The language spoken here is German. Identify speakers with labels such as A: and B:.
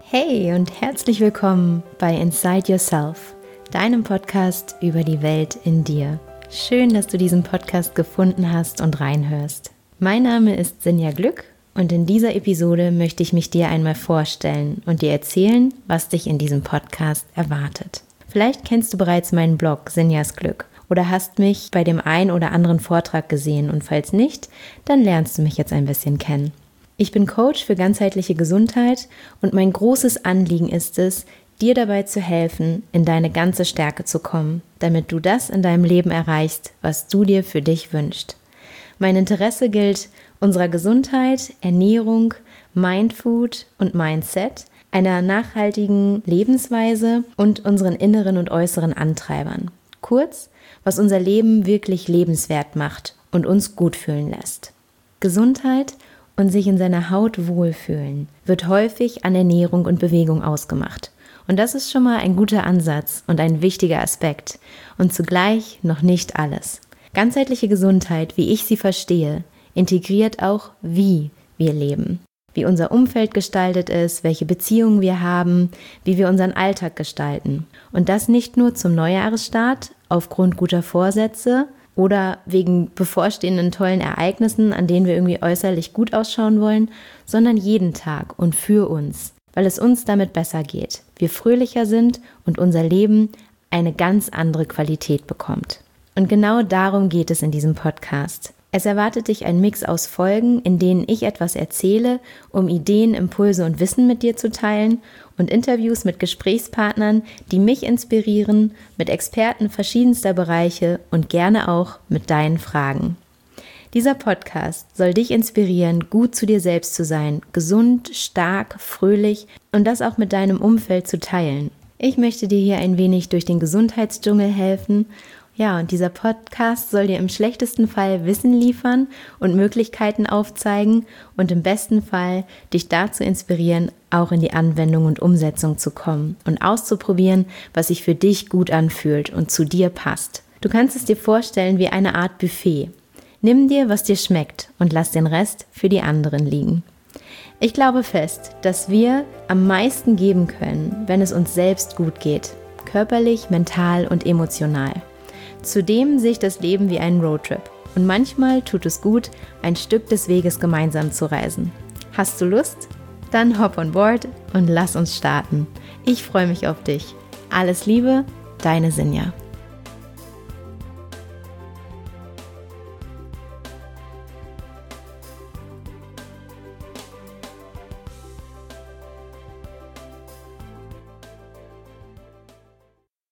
A: Hey und herzlich willkommen bei Inside Yourself, deinem Podcast über die Welt in dir. Schön, dass du diesen Podcast gefunden hast und reinhörst. Mein Name ist Sinja Glück und in dieser Episode möchte ich mich dir einmal vorstellen und dir erzählen, was dich in diesem Podcast erwartet. Vielleicht kennst du bereits meinen Blog Sinjas Glück oder hast mich bei dem ein oder anderen Vortrag gesehen und falls nicht, dann lernst du mich jetzt ein bisschen kennen. Ich bin Coach für ganzheitliche Gesundheit und mein großes Anliegen ist es, dir dabei zu helfen, in deine ganze Stärke zu kommen, damit du das in deinem Leben erreichst, was du dir für dich wünschst. Mein Interesse gilt unserer Gesundheit, Ernährung, Mindfood und Mindset, einer nachhaltigen Lebensweise und unseren inneren und äußeren Antreibern. Kurz, was unser Leben wirklich lebenswert macht und uns gut fühlen lässt. Gesundheit und sich in seiner Haut wohlfühlen wird häufig an Ernährung und Bewegung ausgemacht. Und das ist schon mal ein guter Ansatz und ein wichtiger Aspekt und zugleich noch nicht alles. Ganzheitliche Gesundheit, wie ich sie verstehe, integriert auch, wie wir leben. Wie unser Umfeld gestaltet ist, welche Beziehungen wir haben, wie wir unseren Alltag gestalten. Und das nicht nur zum Neujahresstart aufgrund guter Vorsätze oder wegen bevorstehenden tollen Ereignissen, an denen wir irgendwie äußerlich gut ausschauen wollen, sondern jeden Tag und für uns, weil es uns damit besser geht, wir fröhlicher sind und unser Leben eine ganz andere Qualität bekommt. Und genau darum geht es in diesem Podcast. Es erwartet dich ein Mix aus Folgen, in denen ich etwas erzähle, um Ideen, Impulse und Wissen mit dir zu teilen und Interviews mit Gesprächspartnern, die mich inspirieren, mit Experten verschiedenster Bereiche und gerne auch mit deinen Fragen. Dieser Podcast soll dich inspirieren, gut zu dir selbst zu sein, gesund, stark, fröhlich und das auch mit deinem Umfeld zu teilen. Ich möchte dir hier ein wenig durch den Gesundheitsdschungel helfen. Ja, und dieser Podcast soll dir im schlechtesten Fall Wissen liefern und Möglichkeiten aufzeigen und im besten Fall dich dazu inspirieren, auch in die Anwendung und Umsetzung zu kommen und auszuprobieren, was sich für dich gut anfühlt und zu dir passt. Du kannst es dir vorstellen wie eine Art Buffet. Nimm dir, was dir schmeckt und lass den Rest für die anderen liegen. Ich glaube fest, dass wir am meisten geben können, wenn es uns selbst gut geht, körperlich, mental und emotional. Zudem sehe ich das Leben wie einen Roadtrip und manchmal tut es gut, ein Stück des Weges gemeinsam zu reisen. Hast du Lust? Dann hop on board und lass uns starten. Ich freue mich auf dich. Alles Liebe, deine Sinja.